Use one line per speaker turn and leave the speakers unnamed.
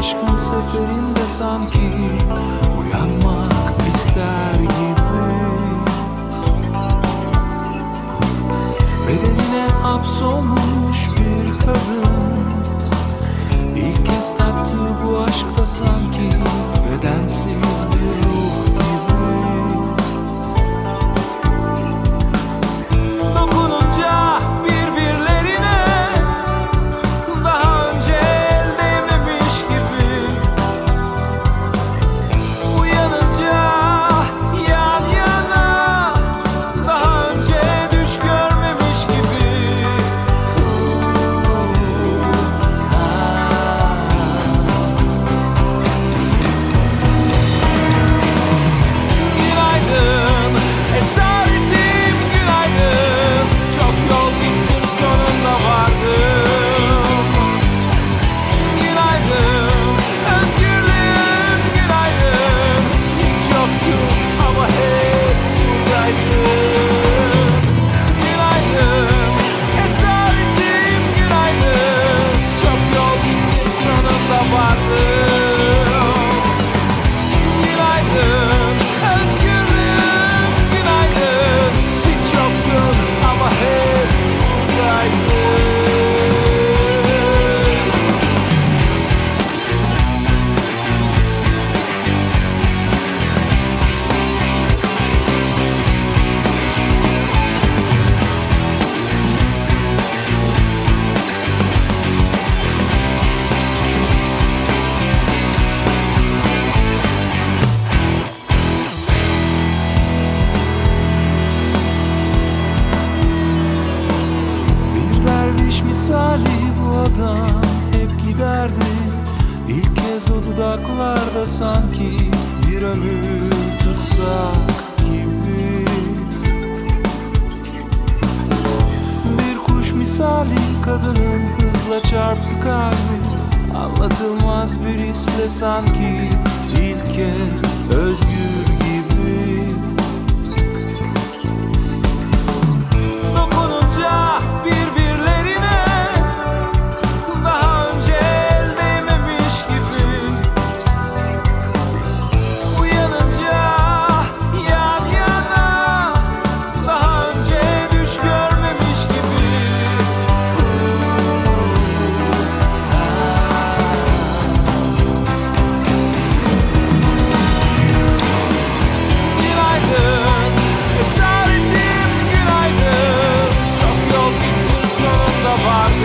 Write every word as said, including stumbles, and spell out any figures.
aşkın seferinde sanki uyanmak ister gibi. Bedenine hapsolmuş bir kadın İlk kez tattığı bu aşkta sanki bedensiz bir ruh gibi. Dokununca birbirlerine daha önce el değmemiş gibi. Uyanınca yan yana daha önce düş görmemiş gibi. Günaydın esaretim, günaydın. Çok yol gittim, sonunda vardım. Günaydın özgürlüğüm, günaydın. Hiç yoktu ama hep buradaydın. Günaydın esaretim, günaydın. Çok yol gittim, sonunda vardım. Günaydın özgürlüğüm, günaydın. Hiç yoktun ama hep buradaydın. Bir derviş misali bu adam hep giderdi. İlk kez o dudaklarda sanki bir ömür tutsak gibi. Bir kuş misali kadının hızla çarptı kalbi. Anlatılmaz bir hisle sanki ilk kez özgür gibi. Dokununca birbirlerine daha önce el değmemiş gibi. Uyanınca yan yana daha önce düş görmemiş gibi. Günaydın esaretim, günaydın. Çok yol gittim, sonunda vardım.